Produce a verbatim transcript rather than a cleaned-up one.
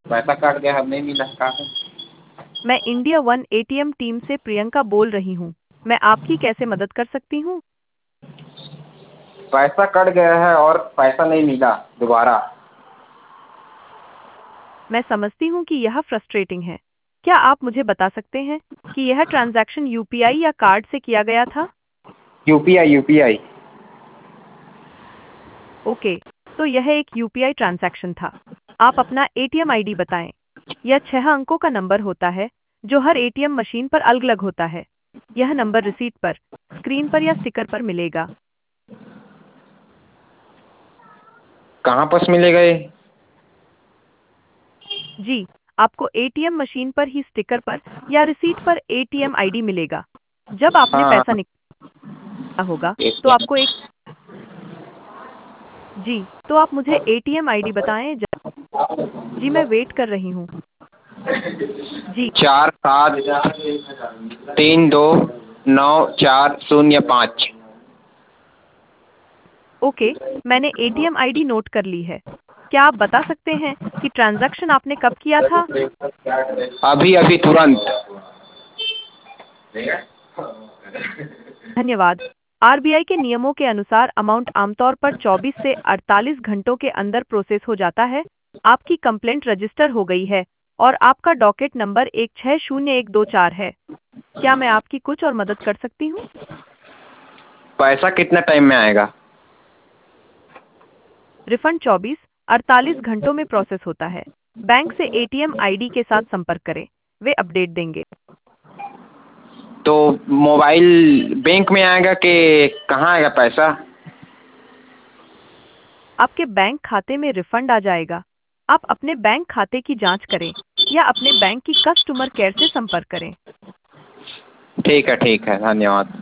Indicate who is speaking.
Speaker 1: पैसा कट गया है, नहीं मिला है, कहाँ है?
Speaker 2: मैं इंडिया वन एटीएम टीम से प्रियंका बोल रही हूँ। मैं आपकी कैसे मदद कर सकती हूँ?
Speaker 1: पैसा कट गया है और पैसा नहीं मिला दोबारा।
Speaker 2: मैं समझती हूँ कि यह फ्रस्ट्रेटिंग है। क्या आप मुझे बता सकते हैं कि यह ट्रांजैक्शन यूपीआई या कार्ड से किया गया था?
Speaker 1: UPI UPI.
Speaker 2: ओके, तो यह एक यूपीआई ट्रांजैक्शन था। आप अपना एटीएम आईडी बताएं। यह छह अंकों का नंबर होता है जो हर एटीएम मशीन पर अलग-अलग होता है। यह नंबर रिसीट पर, स्क्रीन पर या स्टिकर पर मिलेगा।
Speaker 1: कहाँ पास मिलेगा ये?
Speaker 2: जी, आपको एटीएम मशीन पर ही स्टिकर पर या रिसीट पर एटीएम आईडी मिलेगा। जब आपने
Speaker 1: हाँ।
Speaker 2: पैसा निकाला होगा, तो
Speaker 1: एटीएम।
Speaker 2: आपको एक जी, तो आप मुझे एटीएम आईडी बताएं। ज- जी, मैं वेट कर रही हूँ। जी,
Speaker 1: चार सात तीन दो नौ चार शून्य पाँच।
Speaker 2: ओके, मैंने एटीएम आईडी नोट कर ली है। क्या आप बता सकते हैं कि ट्रांजैक्शन आपने कब किया था?
Speaker 1: अभी अभी तुरंत।
Speaker 2: धन्यवाद। आरबीआई के नियमों के अनुसार अमाउंट आमतौर पर चौबीस से अड़तालीस घंटों के अंदर प्रोसेस हो जाता है। आपकी कंप्लेंट रजिस्टर हो गई है और आपका डॉकेट नंबर एक छः शून्य एक दो चार है। क्या मैं आपकी कुछ और मदद कर सकती हूँ?
Speaker 1: पैसा कितना टाइम में आएगा?
Speaker 2: रिफंड चौबीस अड़तालीस घंटों में प्रोसेस होता है। बैंक से एटीएम आईडी के साथ संपर्क करें, वे अपडेट देंगे।
Speaker 1: तो मोबाइल बैंक में आएगा कि कहाँ आएगा पैसा?
Speaker 2: आपके बैंक खाते में रिफंड आ जाएगा। आप अपने बैंक खाते की जांच करें या अपने बैंक की कस्टमर केयर से संपर्क करें।
Speaker 1: ठीक है ठीक है, धन्यवाद।